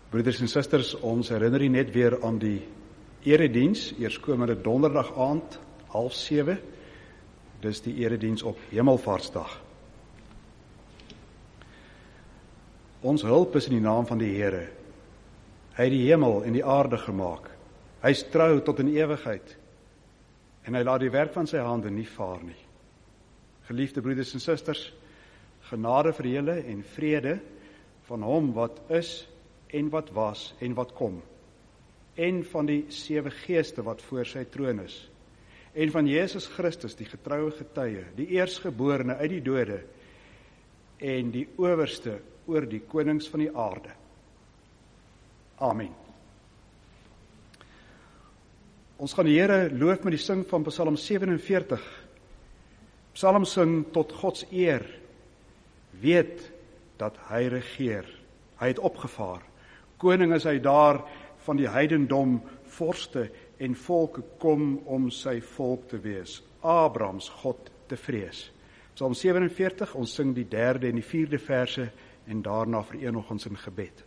Broeders en susters, ons herinner u net weer aan die erediens, eerskomende donderdag aand, 6:30. Dis die erediens op Hemelvaartsdag. Ons hulp is in die naam van die Here. Hy het die hemel en die aarde gemaak. Hy is trou tot in ewigheid. En hy laat die werk van sy hande nie vaar nie. Geliefde broeders en susters, genade vir julle en vrede van hom wat is en wat was en wat kom, en van die 7 geeste wat voor sy troon is, en van Jesus Christus, die getroue getuie, die eerstgeborene uit die dode, en die owerste oor die konings van die aarde. Amen. Ons gaan die Here loof met die sing van Psalm 47. Psalm sing tot Gods eer. Weet dat hy regeer. Hy het opgevaar. Koning is hy daar van die heidendom, vorste en volke kom om sy volk te wees. Abrahams God te vrees. Psalm 47, ons sing die 3de en die 4de verse en daarna verenig ons in gebed.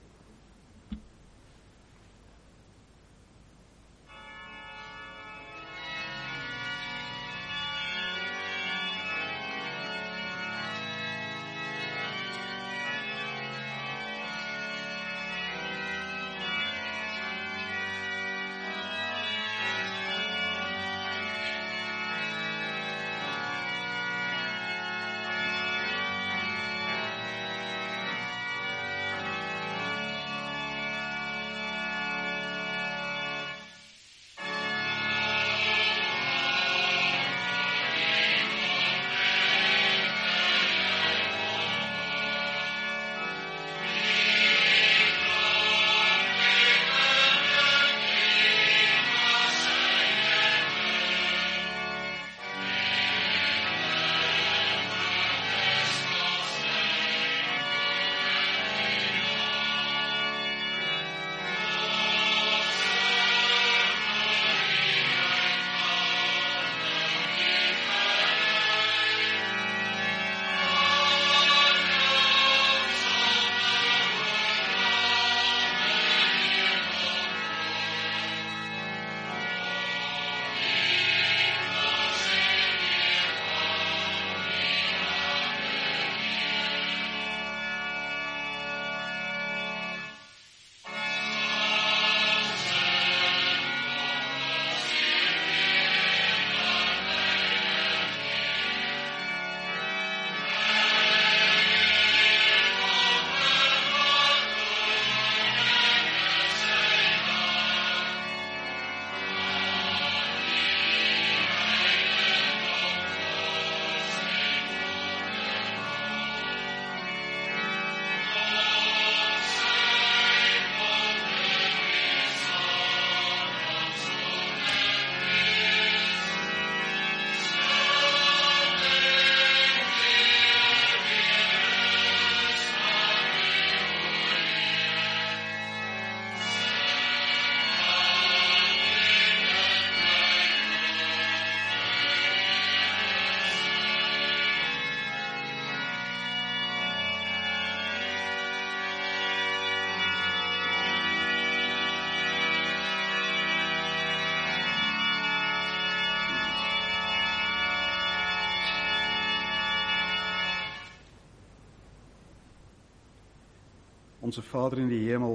Onse Vader in die hemel,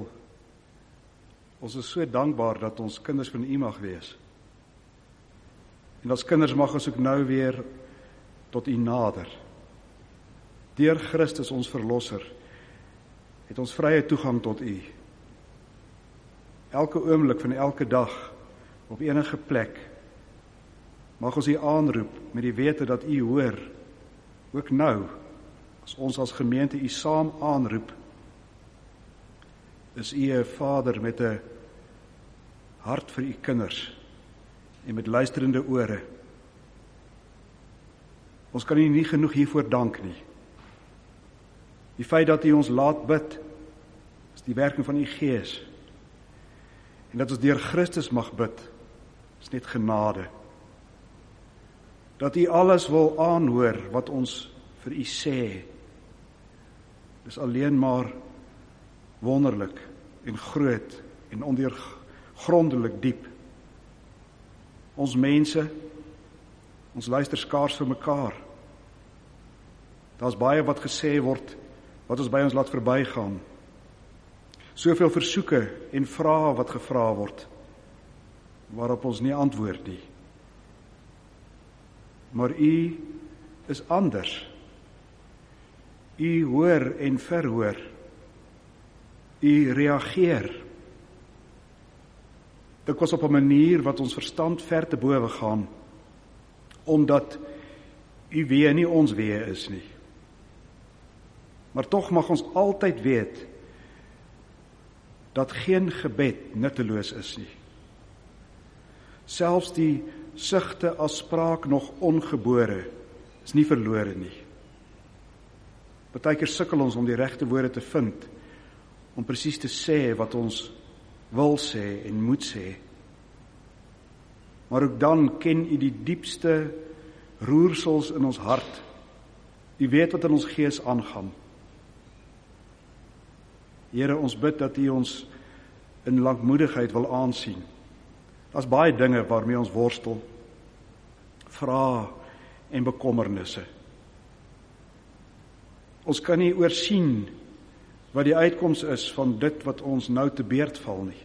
ons is so dankbaar dat ons kinders van U mag wees. En as kinders mag ons ook nou weer tot U nader. Deur Christus ons verlosser, het ons vrye toegang tot U. Elke oomblik van elke dag, op enige plek, mag ons U aanroep met die wete dat U hoor, ook nou, as ons as gemeente U saam aanroep, is U 'n Vader met 'n hart vir U kinders en met luisterende ore. Ons kan U nie genoeg hiervoor dank nie. Die feit dat U ons laat bid, is die werking van U Gees. En dat ons deur Christus mag bid, is net genade. Dat U alles wil aanhoor wat ons vir U sê, dis alleen maar wonderlik en groot en ondeurgrondelik diep. Ons mense, ons luister skaars vir mekaar. Daar's baie wat gesê word, wat ons by ons laat verbygaan. Soveel versoeke en vrae wat gevra word, waarop ons nie antwoord nie. Maar U is anders. U hoor en verhoor. U reageer. Dit was op 'n manier wat ons verstand ver te bowe gaan, omdat U wee nie ons wee is nie. Maar tog mag ons altyd weet dat geen gebed nutteloos is nie. Selfs die sigte as spraak nog ongebore is nie verlore nie. Partykeer sukkel ons om die regte woorde te vind, om presies te sê wat ons wil sê en moet sê. Maar ook dan ken U die diepste roersels in ons hart. U weet wat in ons gees aangaan. Here, ons bid dat U ons in lankmoedigheid wil aansien. Daar's baie dinge waarmee ons worstel, vrae en bekommernisse. Ons kan nie oorsien wat die uitkoms is van dit wat ons nou te beurt val nie.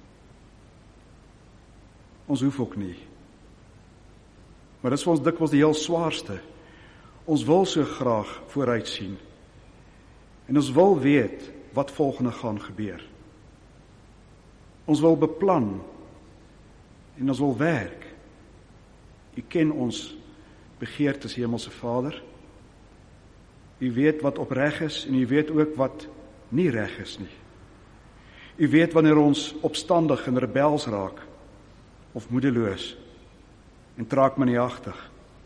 Ons hoef ook nie. Maar dit is vir ons dikwels die heel swaarste. Ons wil so graag vooruit sien. En ons wil weet wat volgende gaan gebeur. Ons wil beplan en ons wil werk. U ken ons begeertes, Hemelse Vader. U weet wat opreg is en U weet ook wat nie reg is nie. U weet wanneer ons opstandig en rebels raak, of moedeloos en traagmaniagtig.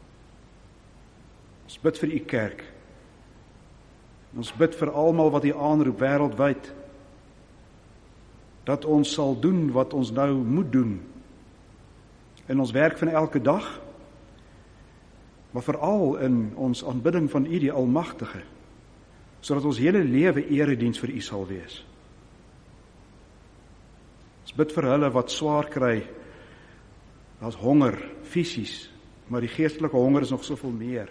Ons bid vir U kerk. Ons bid vir almal wat U aanroep wêreldwyd, dat ons sal doen wat ons nou moet doen in ons werk van elke dag, maar veral in ons aanbidding van U die Almagtige, sodat ons hele lewe erediens vir U sal wees. Ons bid vir hulle wat swaar kry. Daar's honger, fisies, maar die geestelike honger is nog soveel meer.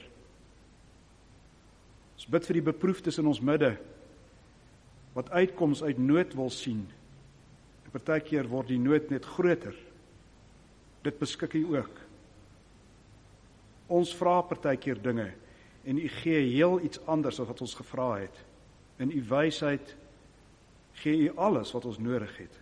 Ons bid vir die beproefdes in ons midde, wat uitkoms uit nood wil sien. En partykeer word die nood net groter. Dit beskik U ook. Ons vra partykeer dinge, en U gee heel iets anders as wat ons gevra het. In U wysheid gee U alles wat ons nodig het.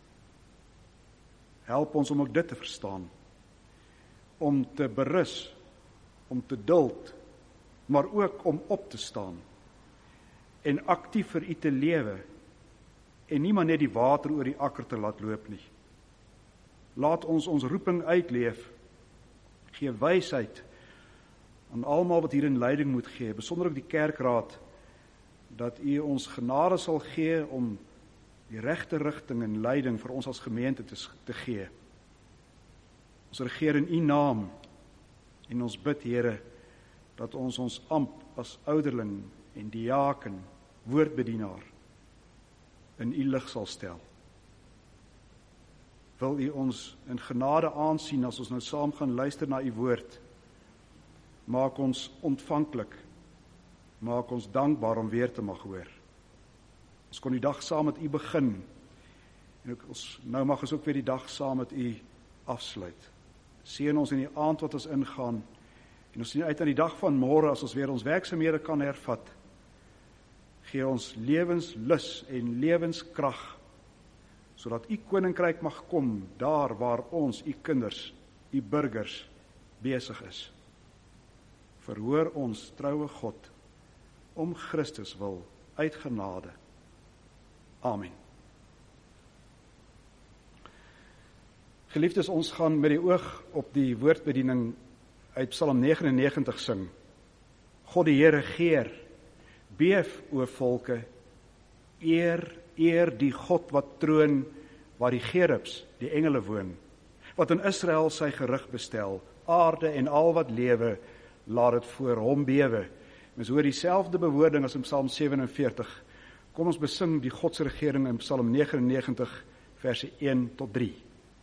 Help ons om ook dit te verstaan. Om te berus, om te duld, maar ook om op te staan en aktief vir U te lewe en nie maar net die water oor die akker te laat loop nie. Laat ons ons roeping uitleef, gee wysheid aan almal wat hier in leiding moet gee, besonder ook die kerkraad, dat U ons genade sal gee om die regte rigting en leiding vir ons as gemeente te gee. Ons regeer in U naam en ons bid, Here, dat ons amp as ouderling en diaken, woordbedienaar, in U lig sal stel. Wil U ons in genade aansien as ons nou saam gaan luister na U woord. Maak ons ontvanklik, maak ons dankbaar om weer te mag hoor. Ons kon die dag saam met U begin, en nou mag ons ook weer die dag saam met U afsluit. Seën ons in die aand wat ons ingaan, en ons sien uit aan die dag van môre as ons weer ons werksaamhede kan hervat. Gee ons lewenslus en lewenskrag, sodat U koninkryk mag kom daar waar ons, U kinders, U burgers, besig is. Verhoor ons, troue God, om Christus wil, uit genade. Amen. Geliefdes, ons gaan met die oog op die woordbediening uit Psalm 99 sing. God die Here regeer, beef o volke, eer die God wat troon, waar die gerubs, die engele woon, wat in Israel sy gerig bestel, aarde en al wat lewe, laat dit voor hom bewe. Ons hoor dieselfde bewoording as in Psalm 47, Kom ons besing die godsregering in Psalm 99, verse 1 tot 3.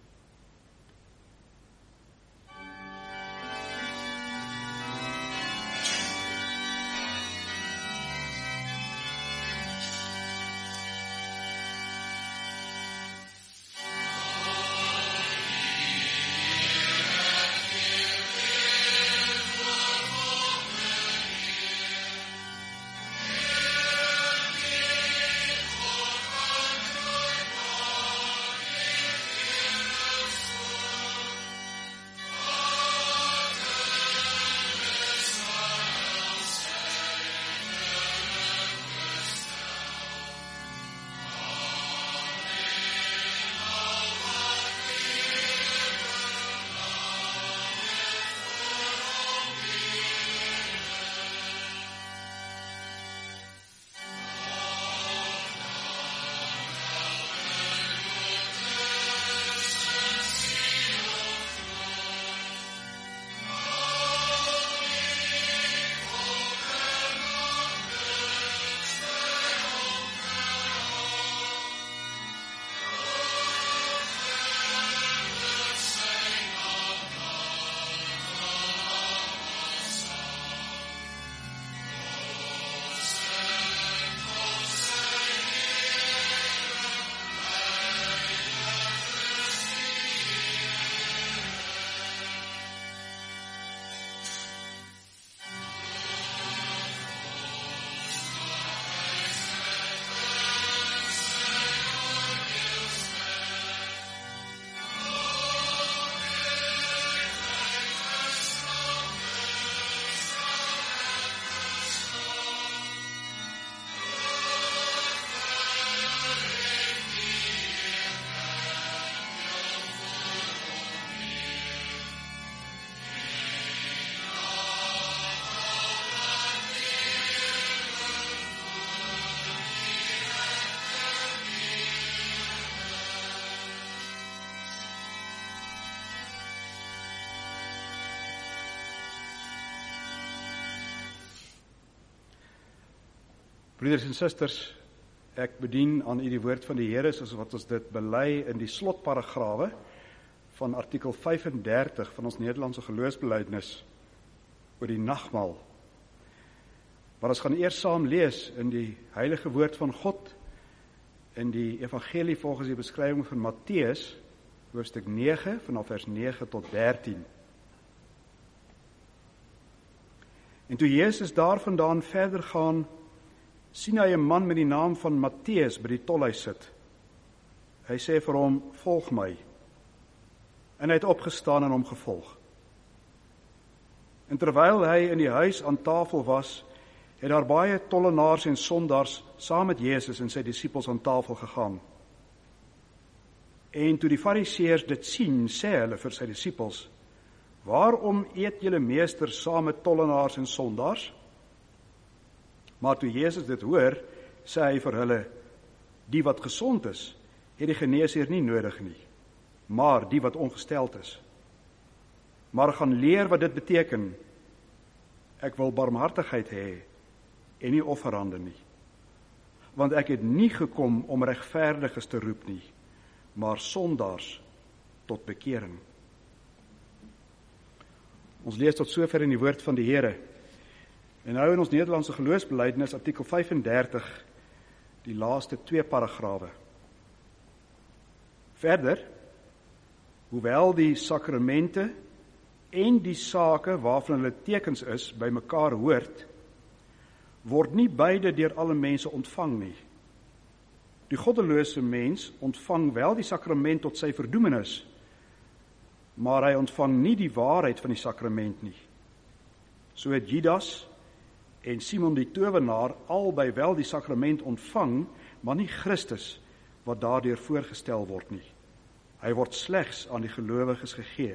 Broeders en susters, ek bedien aan u die woord van die Here soos wat ons dit bely in die slotparagrawe van artikel 35 van ons Nederlandse geloofsbelijdenis oor die nagmaal. Maar ons gaan eers saam lees in die heilige woord van God in die evangelie volgens die beskrywing van Matteus, hoofstuk 9 vanaf vers 9 tot 13. En toe Jezus daarvandaan verder gaan, sien hy 'n man met die naam van Matteus by die tolhuis sit. Hy sê vir hom, volg my. En hy het opgestaan en hom gevolg. En terwyl hy in die huis aan tafel was, het daar baie tollenaars en sondaars saam met Jezus en sy disippels aan tafel gegaan. En toe die fariseërs dit sien, sê hulle vir sy disippels, waarom eet julle meester saam met tollenaars en sondaars? Maar toe Jezus dit hoor, sê hy vir hulle, die wat gesond is, het die geneesheer nie nodig nie, maar die wat ongesteld is. Maar gaan leer wat dit beteken, ek wil barmhartigheid hê, en nie offerande nie. Want ek het nie gekom om regverdiges te roep nie, maar sondaars tot bekering. Ons lees tot sover in die woord van die Here. En nou in ons Nederlandse geloofsbelijdenis, artikel 35, die laaste 2 paragrawe. Verder, hoewel die sakramente en die sake waarvan hulle tekens is, by mekaar hoort, word nie beide deur alle mense ontvang nie. Die goddelose mens ontvang wel die sakrament tot sy verdoemenis, maar hy ontvang nie die waarheid van die sakrament nie. So het Judas en Simon die towenaar albei wel die sakrament ontvang, maar nie Christus wat daardeur voorgestel word nie. Hy word slegs aan die gelowiges gegee.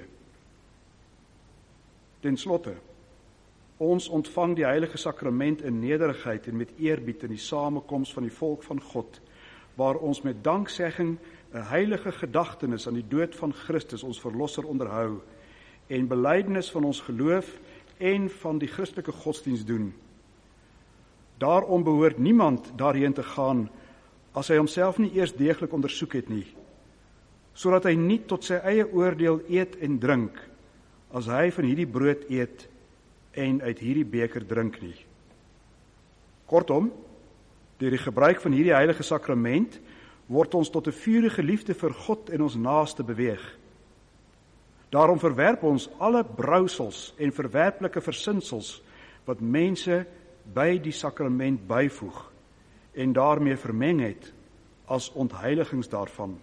Ten slotte, ons ontvang die heilige sakrament in nederigheid en met eerbied in die samekoms van die volk van God, waar ons met danksegging 'n heilige gedagtenis aan die dood van Christus ons verlosser onderhou en belydenis van ons geloof en van die Christelike godsdienst doen. Daarom behoort niemand daarheen te gaan as hy homself nie eers deeglik ondersoek het nie, sodat hy nie tot sy eie oordeel eet en drink, as hy van hierdie brood eet en uit hierdie beker drink nie. Kortom, deur die gebruik van hierdie heilige sakrament, word ons tot 'n vurige liefde vir God en ons naaste beweeg. Daarom verwerp ons alle brousels en verwerplike versinsels wat mense by die sakrament byvoeg en daarmee vermeng het as ontheiligings daarvan.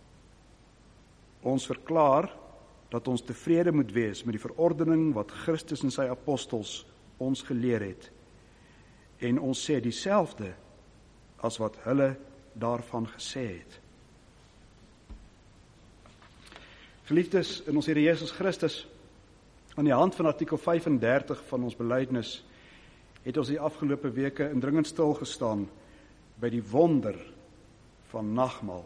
Ons verklaar dat ons tevrede moet wees met die verordening wat Christus en sy apostels ons geleer het. En ons sê dieselfde as wat hulle daarvan gesê het. Geliefdes in ons Here Jesus Christus, aan die hand van artikel 35 van ons belydenis, het ons die afgelope weke indringend stil gestaan by die wonder van nagmaal.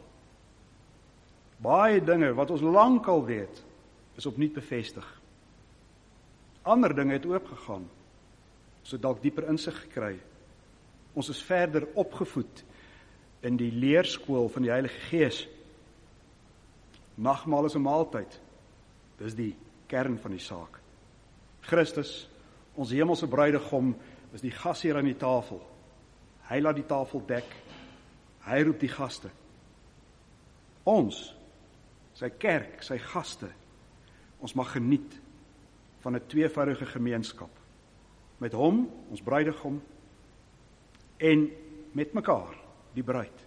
Baie dinge wat ons lankal weet, is opnuut bevestig. Ander dinge het oopgegaan, ons het dalk dieper insig gekry. Ons is verder opgevoed in die leerskool van die Heilige Gees. Nagmaal is 'n maaltyd. Dis die kern van die saak. Christus, ons hemelse bruidegom, is die gasheer aan die tafel. Hy laat die tafel dek. Hy roep die gaste. Ons, sy kerk, sy gaste, ons mag geniet van 'n tweevoudige gemeenskap. Met hom, ons bruidegom, en met mekaar, die bruid.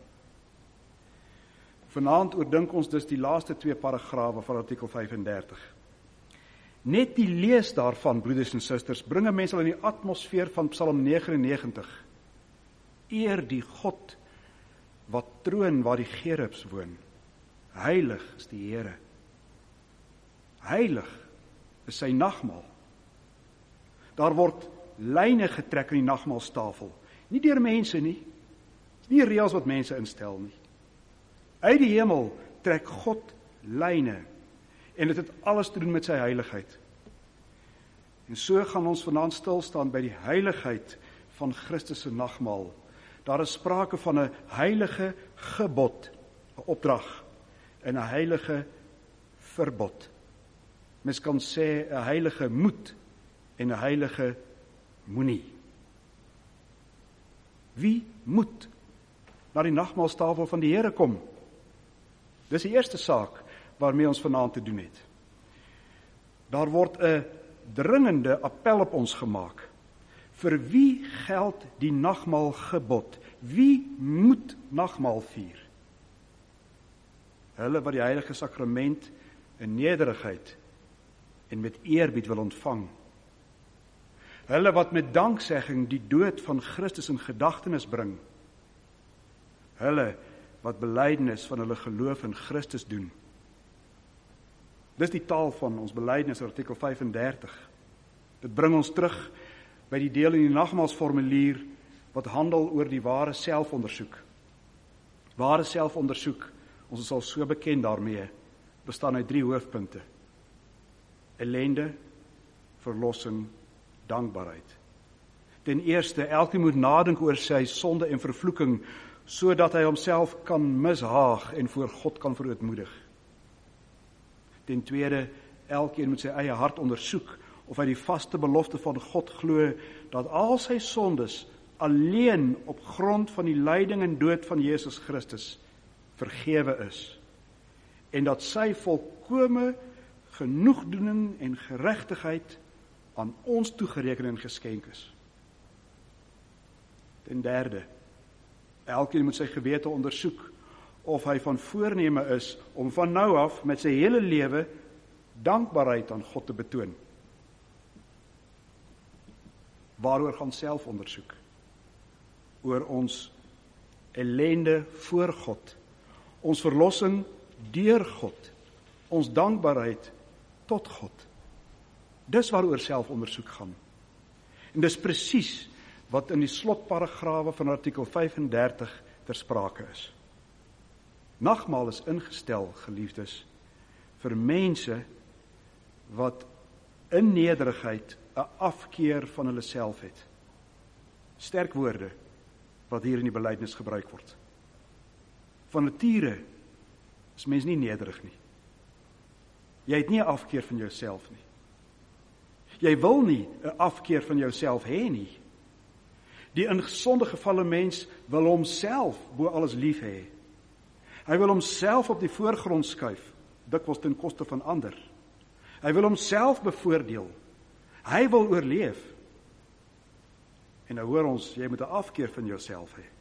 Vanaand oordink ons dus die laaste 2 paragrawe van artikel 35. Net die lees daarvan, broeders en susters, bring 'n mens al in die atmosfeer van Psalm 99. Eer die God wat troon waar die gerubs woon. Heilig is die Here. Heilig is sy nagmaal. Daar word lyne getrek in die nagmaalstafel. Nie deur mense nie. Dis nie reëls wat mense instel nie. Uit die hemel trek God lyne en dit het alles te doen met sy heiligheid. En so gaan ons vanaand stil staan by die heiligheid van Christus se nagmaal. Daar is sprake van 'n heilige gebod, 'n opdrag, en 'n heilige verbod. Mens kan sê 'n heilige moet en 'n heilige moenie. Wie moet na die nagmaalstafel van die Here kom? Dis die eerste saak waarmee ons vanaand te doen het. Daar word 'n dringende appel op ons gemaak. Vir wie geld die nagmaalgebod? Wie moet nagmaal vier? Hulle wat die heilige sakrament in nederigheid en met eerbied wil ontvang. Hulle wat met danksegging die dood van Christus in gedagtenis bring. Hulle wat belydenis van hulle geloof in Christus doen. Dis die taal van ons belydenis artikel 35. Dit bring ons terug by die deel in die nagmaalsformulier wat handel oor die ware selfondersoek. Ware selfondersoek, ons is al so bekend daarmee, bestaan uit 3 hoofpunte. Ellende, verlossing, dankbaarheid. Ten eerste, elkeen moet nadink oor sy sonde en vervloeking, sodat hy homself kan mishaag en voor God kan verootmoedig. Ten tweede, elkeen moet sy eie hart ondersoek of hy die vaste belofte van God glo dat al sy sondes alleen op grond van die lyding en dood van Jesus Christus vergewe is en dat sy volkome genoegdoening en geregtigheid aan ons toegereken en geskenk is. Ten derde, elkeen moet sy gewete ondersoek of hy van voorneme is om van nou af met sy hele lewe dankbaarheid aan God te betoon. Waaroor gaan selfondersoek? Oor ons ellende voor God, ons verlossing deur God, ons dankbaarheid tot God. Dis waaroor selfondersoek gaan. En dis presies wat in die slotparagrawe van artikel 35 ter sprake is. Nagmaal is ingestel, geliefdes, vir mense wat in nederigheid 'n afkeer van hulle self het. Sterk woorde wat hier in die belydenis gebruik word. Van nature is mens nie nederig nie. Jy het nie 'n afkeer van jouself nie. Jy wil nie 'n afkeer van jouself hê nie. Die in sonde gevalle mens wil homself bo alles lief hê. Hy wil homself op die voorgrond skuif, dikwels ten koste van ander. Hy wil homself bevoordeel. Hy wil oorleef. En nou hoor ons, jy moet 'n afkeer van jouself hê.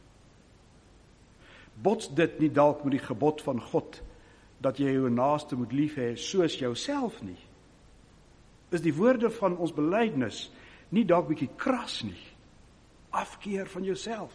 Bots dit nie dalk met die gebod van God, dat jy jou naaste moet lief hê soos jouself nie? Is die woorde van ons belydenis nie dalk bietjie kras nie? Afkeer van jouself.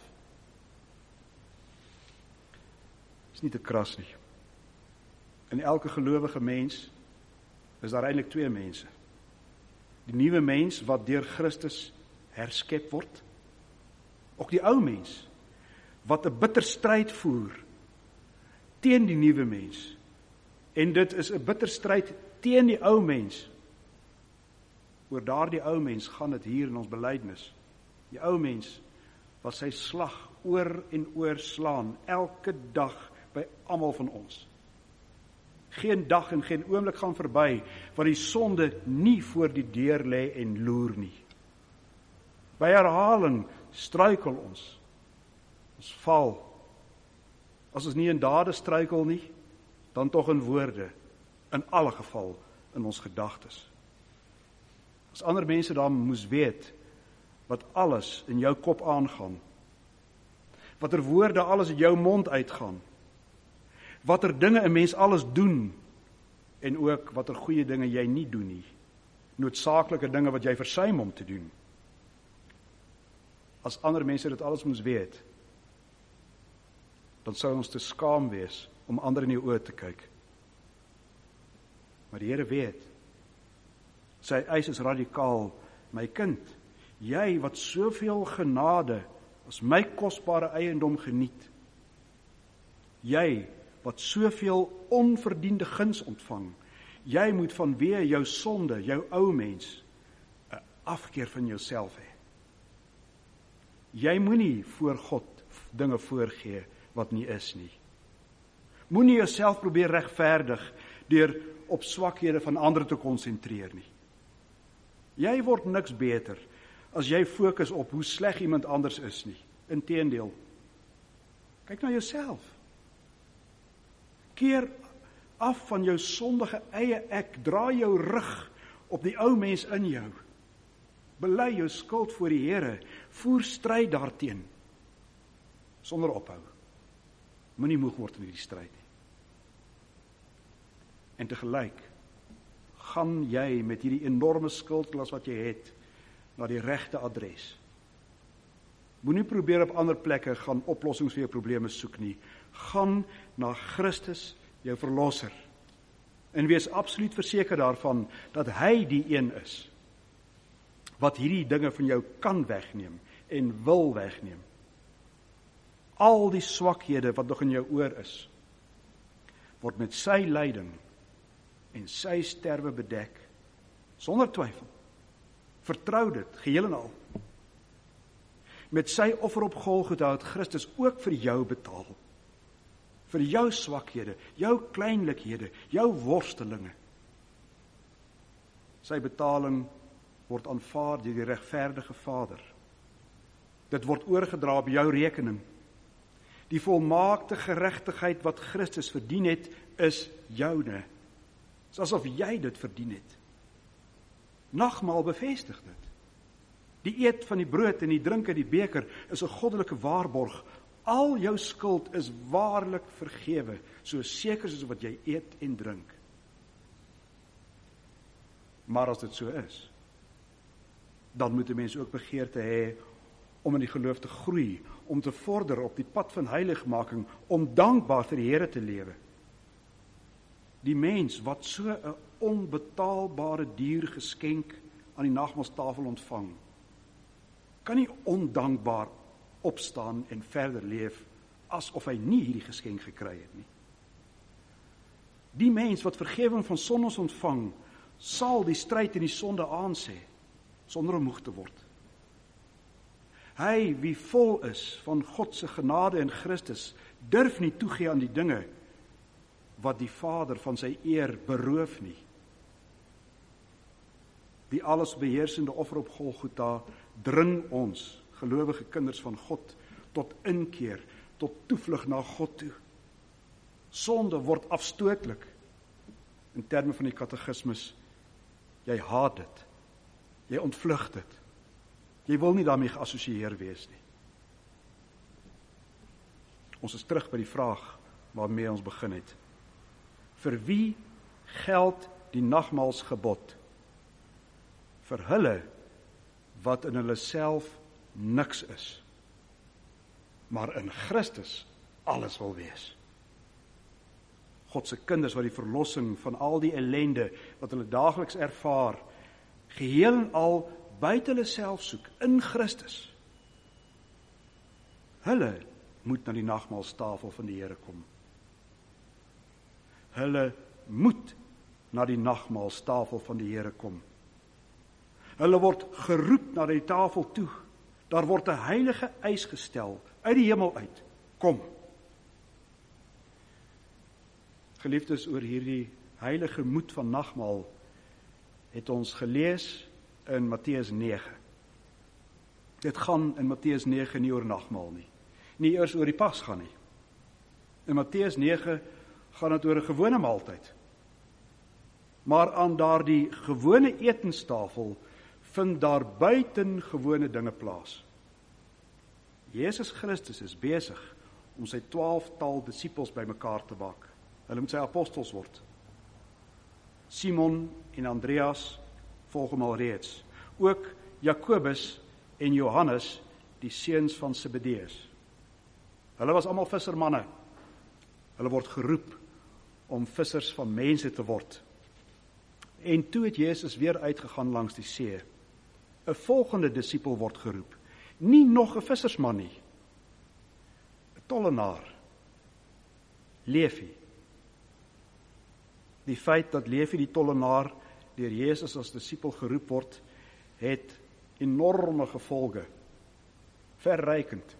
Is nie te kras nie. In elke gelowige mens is daar eintlik twee mense. Die nuwe mens wat deur Christus herskep word. Ook die ou mens wat 'n bitter stryd voer teen die nuwe mens. En dit is 'n bitter stryd teen die ou mens. Oor daardie ou mens gaan dit hier in ons belydenis. Die ou mens wat sy slag oor en oor slaan elke dag by almal van ons. Geen dag en geen oomblik gaan verby waar die sonde nie voor die deur lê en loer nie. By herhaling struikel ons. Ons val. As ons nie in dade struikel nie, dan tog in woorde, in alle geval in ons gedagtes. As ander mense dan moes weet wat alles in jou kop aangaan, watter woorde alles uit jou mond uitgaan, watter dinge 'n mens alles doen, en ook watter goeie dinge jy nie doen nie, noodsaaklike dinge wat jy versuim om te doen. As ander mense dit alles moes weet, dan sou ons te skaam wees om ander in die oë te kyk. Maar die Here weet, sy eis is radikaal, my kind, jy wat soveel genade as my kosbare eiendom geniet, jy wat soveel onverdiende guns ontvang, jy moet vanweë jou sonde, jou ou mens, 'n afkeer van jouself hê. Jy moenie voor God dinge voorgee wat nie is nie. Moenie jouself probeer regverdig deur op swakhede van ander te konsentreer nie. Jy word niks beter as jy fokus op hoe sleg iemand anders is nie. Inteendeel, kyk na jouself. Keer af van jou sondige eie ek, draai jou rug op die ou mens in jou. Bely jou skuld voor die Here, voer stryd daarteen, sonder ophou. Moenie moeg word in hierdie stryd nie. En tegelyk, gaan jy met hierdie enorme skuldklas wat jy het, na die regte adres. Moenie probeer op ander plekke gaan oplossings vir jou probleme soek nie. Gaan na Christus, jou verlosser. En wees absoluut verseker daarvan, dat hy die een is, wat hierdie dinge van jou kan wegneem, en wil wegneem. Al die swakhede wat nog in jou oor is, word met sy lyding en sy sterwe bedek, sonder twyfel. Vertrou dit, geheel en al. Met sy offer op Golgotha het Christus ook vir jou betaal. Vir jou swakhede, jou kleinlikhede, jou worstelinge. Sy betaling word aanvaar deur die regverdige Vader. Dit word oorgedra op jou rekening. Die volmaakte geregtigheid wat Christus verdien het, is joune. Dit is asof jy dit verdien het. Nagmaal bevestig dit. Die eet van die brood en die drink uit die beker is 'n goddelike waarborg. Al jou skuld is waarlik vergewe, so seker soos wat jy eet en drink. Maar as dit so is, dan moet 'n mens ook begeerte hê om in die geloof te groei, om te vorder op die pad van heiligmaking, om dankbaar vir die Here te lewe. Die mens wat so 'n onbetaalbare duur geskenk aan die nagmaalstafel ontvang, kan nie ondankbaar opstaan en verder leef asof hy nie hierdie geskenk gekry het nie. Die mens wat vergewing van sondes ontvang, sal die stryd in die sonde aansê, sonder om moeg te word. Hy wie vol is van God se genade in Christus, durf nie toegee aan die dinge wat die Vader van sy eer beroof nie. Die alles beheersende offer op Golgotha dring ons, gelowige kinders van God, tot inkeer, tot toevlug na God toe. Sonde word afstootlik. In terme van die katekismus, jy haat dit. Jy ontvlug dit. Jy wil nie daarmee geassosieer wees nie. Ons is terug by die vraag waarmee ons begin het. Vir wie geld die nagmaalsgebod? Vir hulle wat in hulle self niks is, maar in Christus alles wil wees. God se kinders wat die verlossing van al die ellende wat hulle daagliks ervaar, geheel en al buite hulle self soek, in Christus. Hulle moet na die nagmaalstafel van die Here kom. Hulle moet na die nagmaalstafel van die Here kom. Hulle word geroep na die tafel toe. Daar word 'n heilige eis gestel, uit die hemel uit. Kom. Geliefdes, oor hierdie heilige moed van nagmaal het ons gelees in Matteus 9. Dit gaan in Matteus 9 nie oor nagmaal nie. Nie eers oor die Pasga nie. In Matteus 9 gaan dit oor 'n gewone maaltyd. Maar aan daardie gewone etenstafel vind daar buitengewone dinge plaas. Jesus Christus is besig om sy 12-tal disippels bymekaar te maak. Hulle moet sy apostels word. Simon en Andreas volg hom al reeds. Ook Jakobus en Johannes, die seuns van Zebedeus. Hulle was almal vissermanne. Hulle word geroep om vissers van mense te word. En toe het Jesus weer uitgegaan langs die see. 'n volgende disipel word geroep. Nie nog 'n vissersman nie. 'n tollenaar. Levi. Die feit dat Levi die tollenaar deur Jesus as disipel geroep word, het enorme gevolge. Verrykend.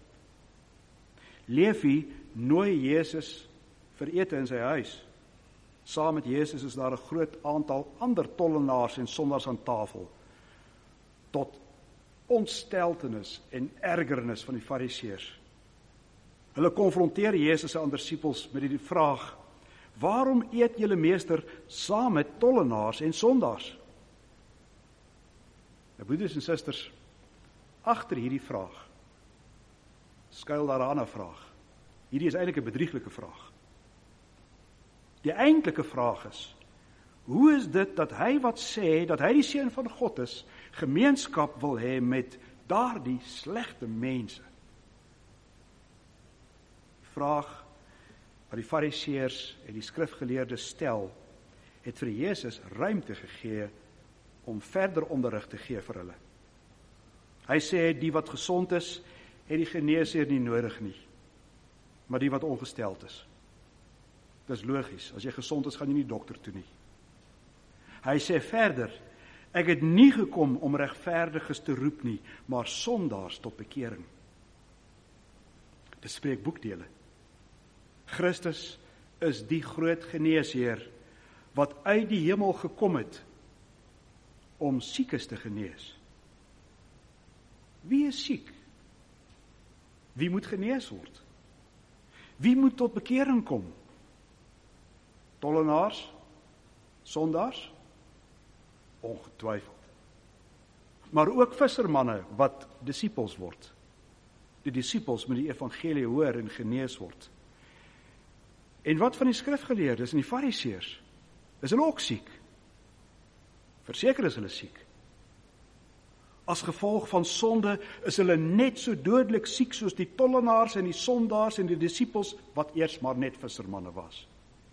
Levi nooi Jesus vir ete in sy huis. Saam met Jesus is daar 'n groot aantal ander tollenaars en sondaars aan tafel. Tot ontsteltenis en ergernis van die fariseërs. Hulle konfronteer Jesus aan disippels met die vraag: waarom eet julle meester saam met tollenaars en sondaars? Nou, broeders en susters, agter hierdie vraag skuil daar 'n ander vraag. Hierdie is eintlik 'n bedrieglike vraag. Die eintlike vraag is: hoe is dit dat hy wat sê dat hy die seun van God is, gemeenskap wil hê met daardie slegte mense? Die vraag wat die fariseërs en die skrifgeleerdes stel, het vir Jesus ruimte gegee om verder onderrig te gee vir hulle. Hy sê die wat gesond is, het die geneesheer nie nodig nie, maar die wat ongesteld is. Dis logies, as jy gesond is, gaan jy nie dokter toe nie. Hy sê verder: ek het nie gekom om regverdiges te roep nie, maar sondaars tot bekering. Dit spreek boekdele. Christus is die groot geneesheer wat uit die hemel gekom het om siekes te genees. Wie is siek? Wie moet genees word? Wie moet tot bekering kom? Tollenaars? Sondaars? Ongetwyfeld. Maar ook vissermanne wat disippels word. Die disippels moet die evangelie hoor en genees word. En wat van die skrifgeleerdes en die fariseërs? Is hulle ook siek? Verseker is hulle siek. As gevolg van sonde is hulle net so dodelik siek soos die tollenaars en die sondaars en die disippels wat eers maar net vissermanne was.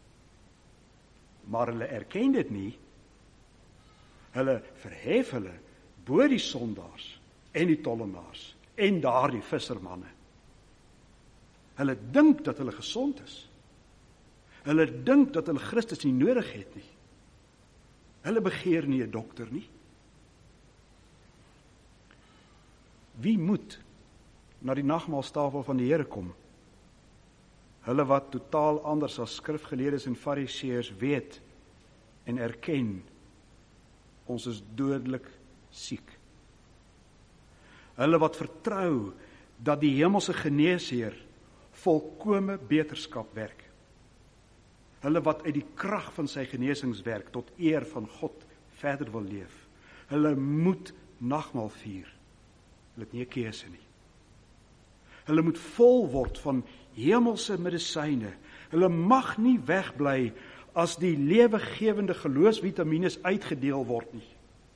Maar hulle erken dit nie. Hulle verhef hulle bo die sondaars en die tollenaars en daardie vissermanne. Hulle dink dat hulle gesond is. Hulle dink dat hulle Christus nie nodig het nie. Hulle begeer nie 'n dokter nie. Wie moet na die nagmaalstafel van die Here kom. Hulle wat totaal anders as skrifgeleerdes en fariseërs weet en erken, ons is dodelik siek. Hulle wat vertrou dat die hemelse geneesheer volkome beterskap werk. Hulle wat uit die krag van sy genesingswerk tot eer van God verder wil leef. Hulle moet nagmaal vier. Hulle het nie 'n keuse nie. Hulle moet vol word van hemelse medisyne. Hulle mag nie wegbly as die lewegewende geloofsvitamines uitgedeel word nie.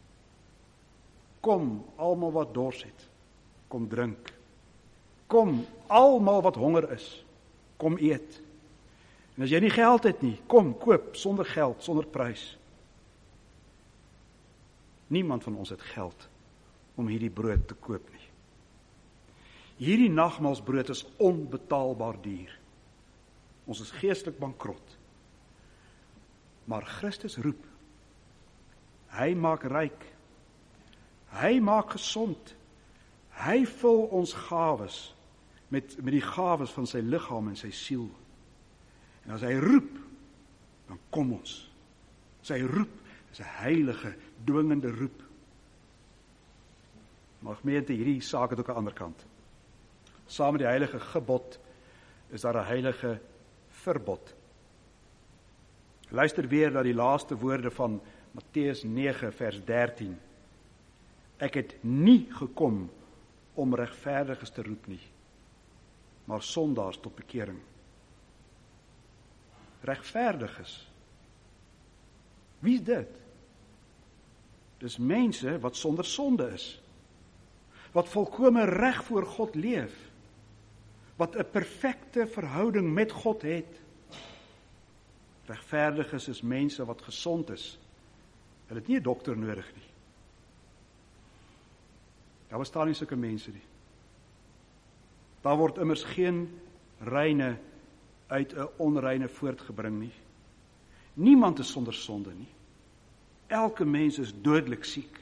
Kom, almal wat dors het, kom drink. Kom, almal wat honger is, kom eet. En as jy nie geld het nie, kom, koop, sonder geld, sonder prys. Niemand van ons het geld om hierdie brood te koop nie. Hierdie nagmaalsbrood is onbetaalbaar duur. Ons is geestelik bankrot. Maar Christus roep. Hy maak ryk. Hy maak gesond. Hy vul ons gawes met die gawes van sy liggaam en sy siel. En as hy roep, dan kom ons. Sy roep is 'n heilige, dwingende roep. Maar gemeente, hierdie saak het ook 'n ander kant. Saam met die heilige gebod is daar 'n heilige verbod. Luister weer na die laaste woorde van Matteus 9 vers 13. Ek het nie gekom om regverdiges te roep nie, maar sondaars tot bekering. Regverdiges. Wie is dit? Dis mense wat sonder sonde is, wat volkome reg voor God leef, wat 'n perfekte verhouding met God het. Regverdiges is mense wat gesond is. Hulle het nie 'n dokter nodig nie. Daar bestaan nie sulke mense nie. Daar word immers geen reine uit 'n onreine voortgebring nie. Niemand is sonder sonde nie. Elke mens is dodelik siek.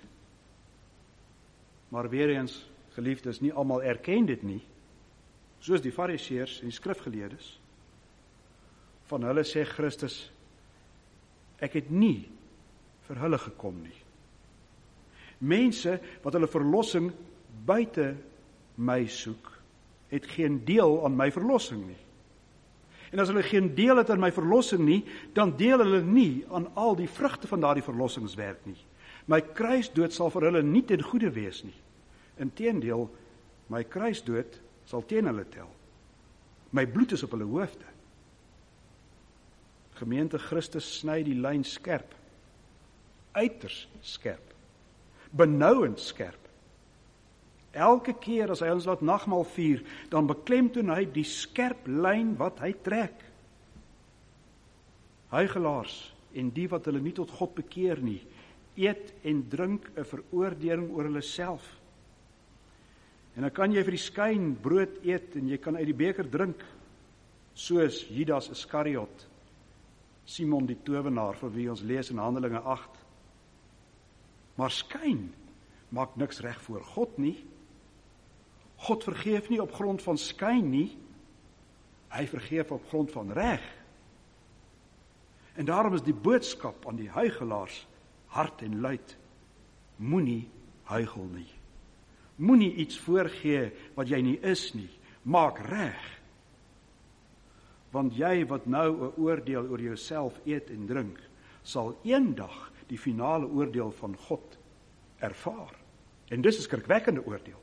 Maar weer eens, geliefdes, nie almal erken dit nie. Soos die fariseërs en die skrifgeleerdes. Van hulle sê Christus, ek het nie vir hulle gekom nie. Mense wat hulle verlossing buite my soek, het geen deel aan my verlossing nie. En as hulle geen deel het aan my verlossing nie, dan deel hulle nie aan al die vrugte van daardie verlossingswerk nie. My kruisdood sal vir hulle nie ten goeie wees nie. Inteendeel, my kruisdood sal teen hulle tel. My bloed is op hulle hoofde. Gemeente, Christus sny die lyn skerp. Uiters skerp. Benouend skerp. Elke keer as hy ons laat nagmaal vier, dan beklemtoon hy die skerp lyn wat hy trek. Huigelaars en die wat hulle nie tot God bekeer nie, eet en drink 'n veroordeling oor hulle self. En dan kan jy vir die skyn brood eet en jy kan uit die beker drink, soos Judas Iskariot, Simon die towenaar, vir wie ons lees in Handelinge 8. Maar skyn maak niks reg voor God nie. God vergeef nie op grond van skyn nie, hy vergeef op grond van reg. En daarom is die boodskap aan die huigelaars hard en luid: moenie huigel nie. Moenie iets voorgee wat jy nie is nie. Maak reg. Want jy wat nou 'n oordeel oor jouself eet en drink, sal eendag die finale oordeel van God ervaar. En dis 'n skrikwekkende oordeel.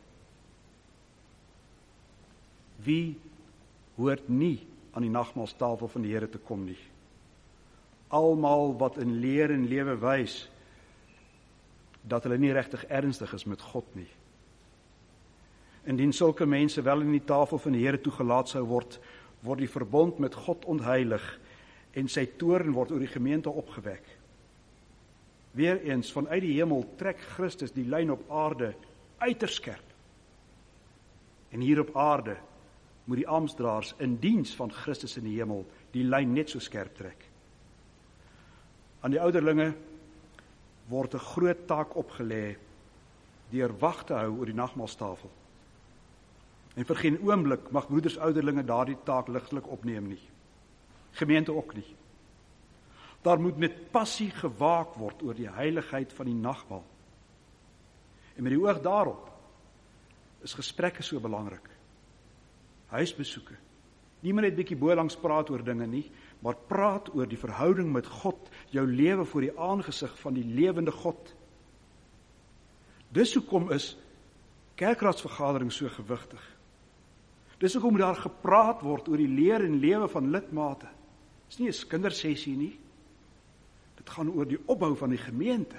Wie hoort nie aan die nagmaalstafel van die Here te kom nie? Almal wat in leer en lewe wys dat hulle nie regtig ernstig is met God nie. Indien sulke mense wel in die tafel van die Here toegelaat sou word, word die verbond met God ontheilig en sy toorn word oor die gemeente opgewek. Weereens, vanuit die hemel trek Christus die lyn op aarde uiters skerp. En hier op aarde moet die amptdraers in diens van Christus in die hemel die lyn net so skerp trek. Aan die ouderlinge word 'n groot taak opgelê deur wag te hou oor die nagmaalstafel. En vir geen oomblik mag broeders ouderlinge daardie taak ligtelik opneem nie. Gemeente ook nie. Daar moet met passie gewaak word oor die heiligheid van die nagmaal. En met die oog daarop is gesprekke so belangrik. Huisbesoeke. Nie maar net bietjie bolangs praat oor dinge nie, maar praat oor die verhouding met God, jou lewe voor die aangesig van die lewende God. Dis hoekom is kerkraadsvergadering so gewigtig. Dis hoekom daar gepraat word oor die leer en lewe van lidmate. Dis nie 'n kindersessie nie. Dit gaan oor die opbou van die gemeente.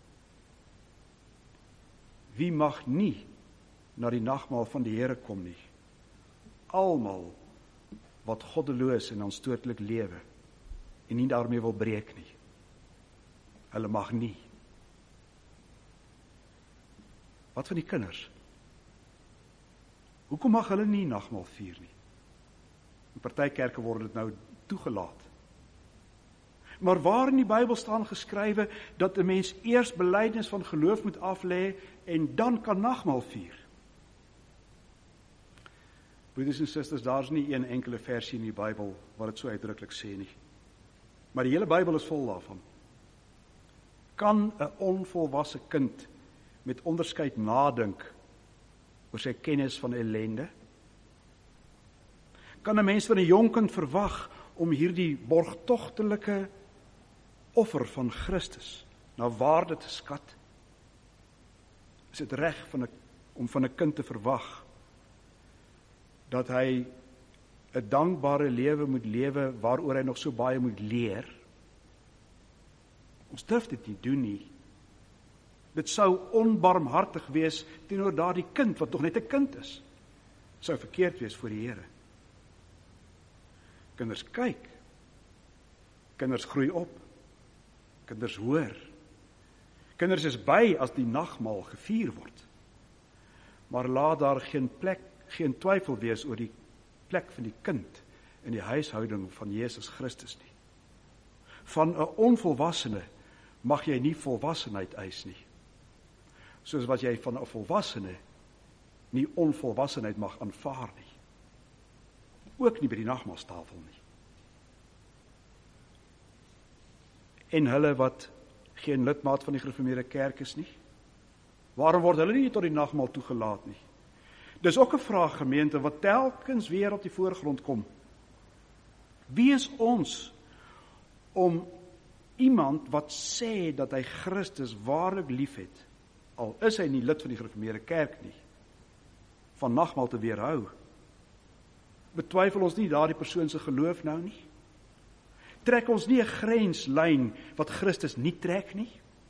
Wie mag nie na die nagmaal van die Here kom nie? Almal wat goddeloos en aanstootlik lewe en nie daarmee wil breek nie. Hulle mag nie. Wat van die kinders? Hoekom mag hulle nie nagmaal vier nie? In party kerke word dit nou toegelaat. Maar waar in die Bybel staan geskrywe dat 'n mens eers belydenis van geloof moet aflê en dan kan nagmaal vier? Broeders en susters, daar is nie een enkele versie in die Bybel wat dit so uitdruklik sê nie. Maar die hele Bybel is vol daarvan. Kan 'n onvolwasse kind met onderskeid nadink oor sy kennis van ellende? Kan 'n mens van 'n jong kind verwag om hierdie borgtogtelike offer van Christus na waarde te skat? Is dit reg om van 'n kind te verwag dat hy 'n dankbare lewe moet lewe waaroor hy nog so baie moet leer? Ons durf dit nie doen nie. Dit sou onbarmhartig wees teenoor daardie kind wat nog net 'n kind is. Sou verkeerd wees voor die Here. Kinders kyk. Kinders groei op. Kinders hoor. Kinders is by as die nagmaal gevier word. Maar laat daar geen twyfel wees oor die plek van die kind in die huishouding van Jesus Christus nie. Van 'n onvolwassene mag jy nie volwassenheid eis nie. Soos wat jy van 'n volwassene nie onvolwassenheid mag aanvaar nie. Ook nie by die nagmaalstafel nie. En hulle wat geen lidmaat van die gereformeerde kerk is nie, waarom word hulle nie tot die nagmaal toegelaat nie? Dis ook 'n vraag, gemeente, wat telkens weer op die voorgrond kom. Wie is ons om iemand wat sê dat hy Christus waarlik liefhet, al is hy nie lid van die gereformeerde kerk nie, van nagmaal te weerhou? Betwyfel ons nie daardie persoon se geloof nou nie? Trek ons nie 'n grenslyn wat Christus nie trek nie?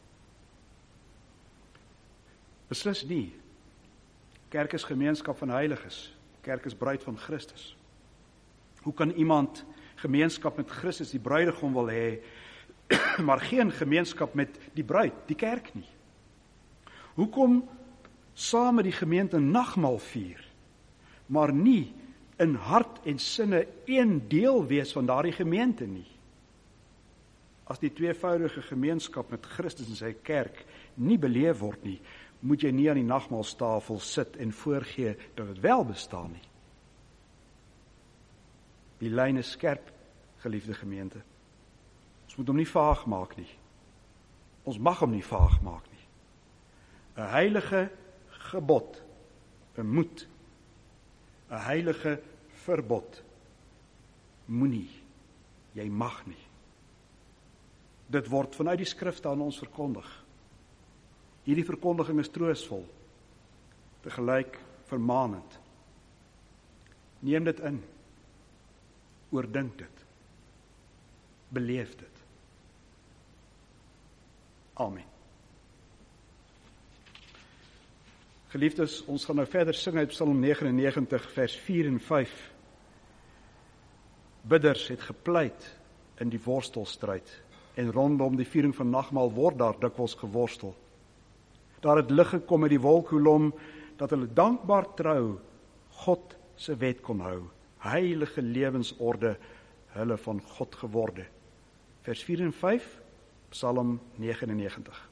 Beslis nie. Kerk is gemeenskap van heiliges. Kerk is bruid van Christus. Hoe kan iemand gemeenskap met Christus, die bruidegom, wil hê, maar geen gemeenskap met die bruid, die kerk nie? Hoekom saam met die gemeente nagmaal vier, maar nie in hart en sinne een deel wees van daardie gemeente nie? As die tweevoudige gemeenskap met Christus en sy kerk nie beleef word nie, moet jy nie aan die nagmaalstafel sit en voorgee dat dit wel bestaan nie. Die lyn is skerp, geliefde gemeente. Ons moet hom nie vaag maak nie. Ons mag hom nie vaag maak nie. 'n heilige gebod, 'n moet, 'n heilige verbod. Moenie, jy mag nie. Dit word vanuit die skrifte aan ons verkondig. Hierdie verkondiging is troosvol, tegelyk vermaanend. Neem dit in, oordink dit, beleef dit. Amen. Geliefdes, ons gaan nou verder sing uit Psalm 99 vers 4 en 5. Bidders het gepleit in die worstelstryd, en rondom die viering van nagmaal word daar dikwels geworstel. Daar het lig gekom uit die wolkkolom, dat hulle dankbaar trou God se wet kon hou, heilige lewensorde hulle van God geworde. Vers 4 en 5, Psalm 99.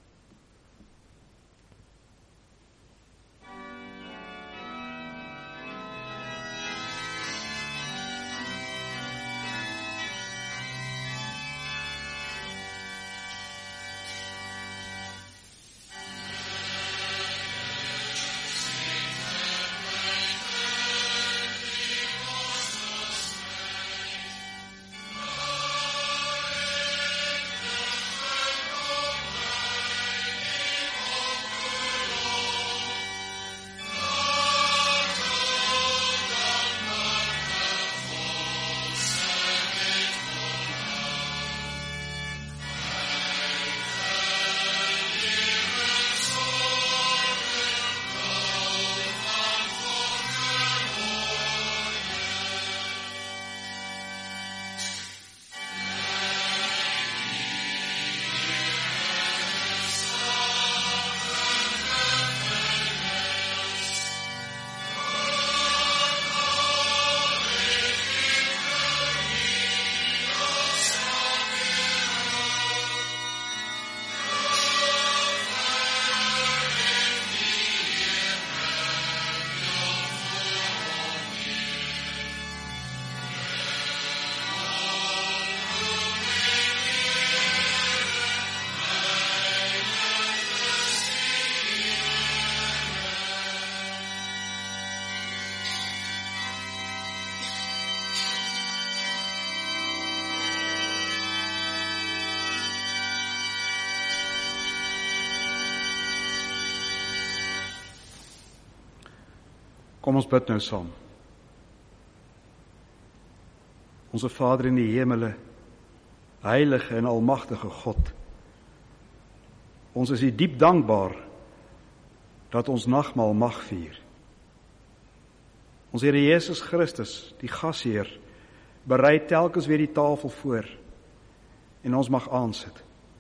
Kom ons bid nou saam. Onze Vader in die hemele, heilige en almagtige God, ons is U diep dankbaar dat ons nagmaal mag vier. Ons Here Jesus Christus, die gasheer, berei telkens weer die tafel voor en ons mag aansit.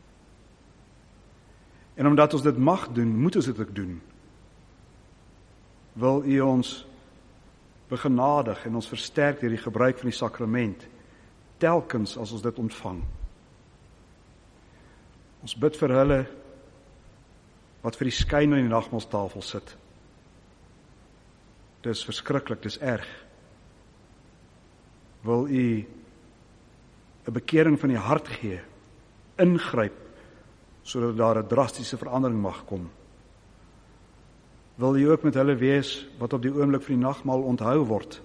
En omdat ons dit mag doen, moet ons dit ook doen. Wil U ons begenadig en ons versterk deur die gebruik van die sakrament, telkens as ons dit ontvang. Ons bid vir hulle wat vir die skyn aan die nagmaalstafel sit. Dis verskriklik, dis erg. Wil U 'n bekering van die hart gee, ingryp, sodat daar 'n drastiese verandering mag kom. Wil U ook met hulle wees wat op die oomblik van die nagmaal onthou word,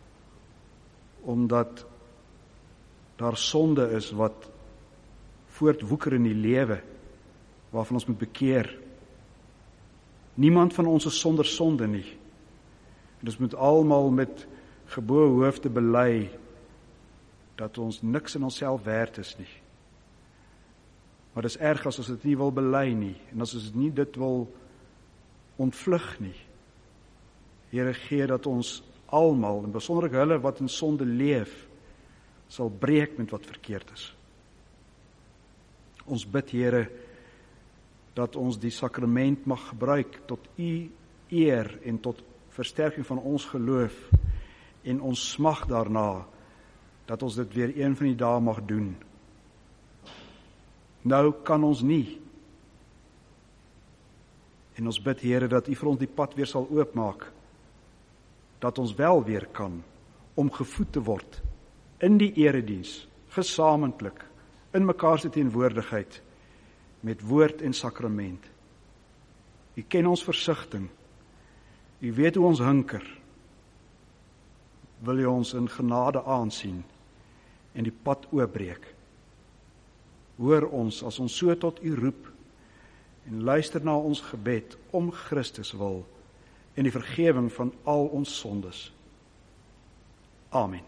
omdat daar sonde is wat voortwoeker in die lewe, waarvan ons moet bekeer. Niemand van ons is sonder sonde nie. En ons moet almal met geboue hoofde bely dat ons niks in onsself werd is nie. Maar dis erg as ons dit nie wil bely nie, en as ons nie dit wil ontvlug nie. Here, gee dat ons almal, en besonderlik hulle wat in sonde leef, sal breek met wat verkeerd is. Ons bid, Here, dat ons die sakrament mag gebruik tot U eer en tot versterking van ons geloof, en ons smag daarna dat ons dit weer een van die dae mag doen. Nou kan ons nie. En ons bid, Here, dat U vir ons die pad weer sal oopmaak, dat ons wel weer kan, om gevoed te word in die erediens, gesamentlik, in mekaar se teenwoordigheid, met woord en sakrament. U ken ons versigtiging, U weet hoe ons hinker. Wil U ons in genade aansien en die pad oopbreek. Hoor ons as ons so tot U roep en luister na ons gebed om Christus wil en die vergewing van al ons sondes. Amen.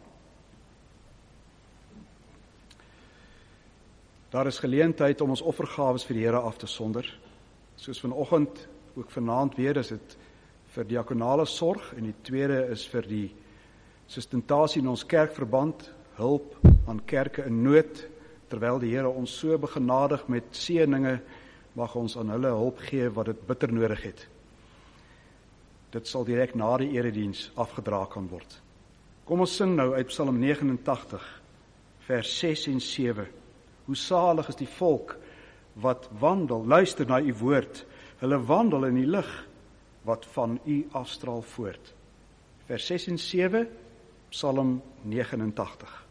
Daar is geleentheid om ons offergawes vir die Here af te sonder. Soos vanoggend, ook vanaand weer, is dit vir diakonale sorg en die tweede is vir die sustentasie in ons kerkverband, hulp aan kerke in nood, terwyl die Here ons so begenadig met seëninge, mag ons aan hulle hulp gee wat dit bitter nodig het. Dit sal direk na die erediens afgedra kan word. Kom ons sing nou uit Psalm 89, vers 6 en 7. Hoe salig is die volk wat wandel, luister na U woord, hulle wandel in die lig wat van U afstraal voort. Vers 6 en 7, Psalm 89.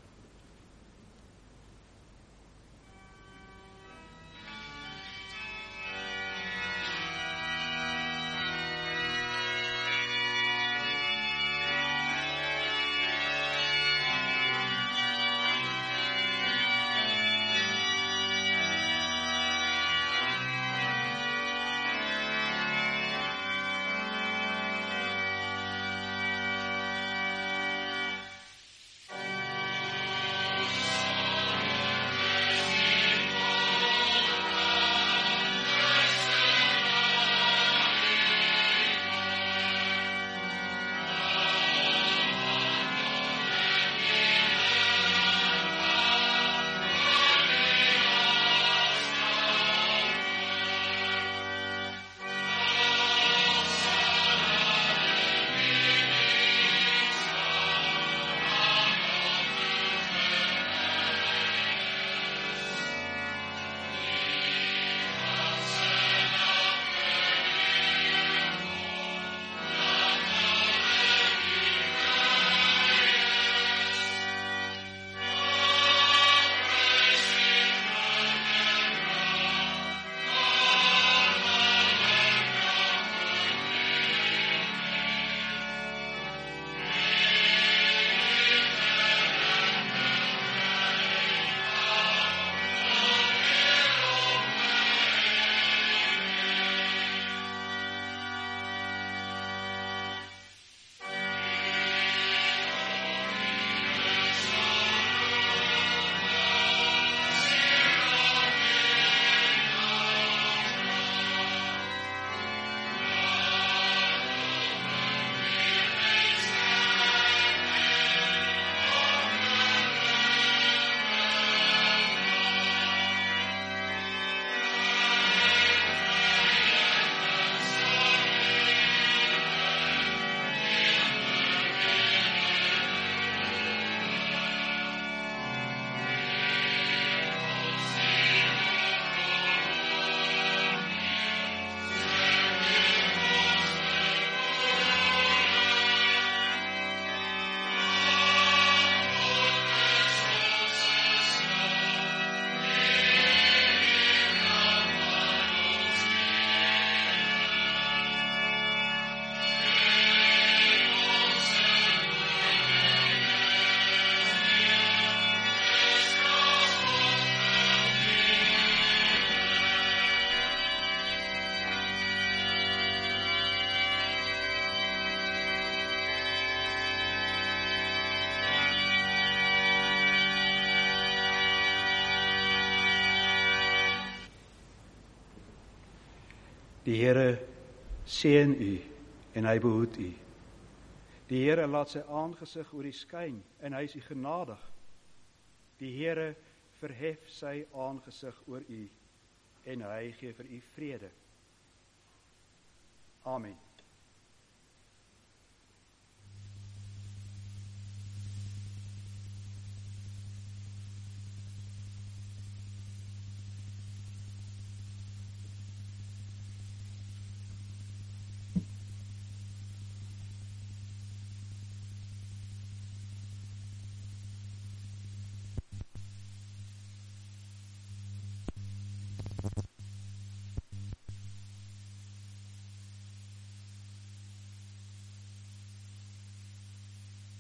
Die Here seën u en hy behoed u. Die Here laat sy aangesig oor u skyn en hy is u genadig. Die Here verhef sy aangesig oor u en hy gee vir u vrede. Amen.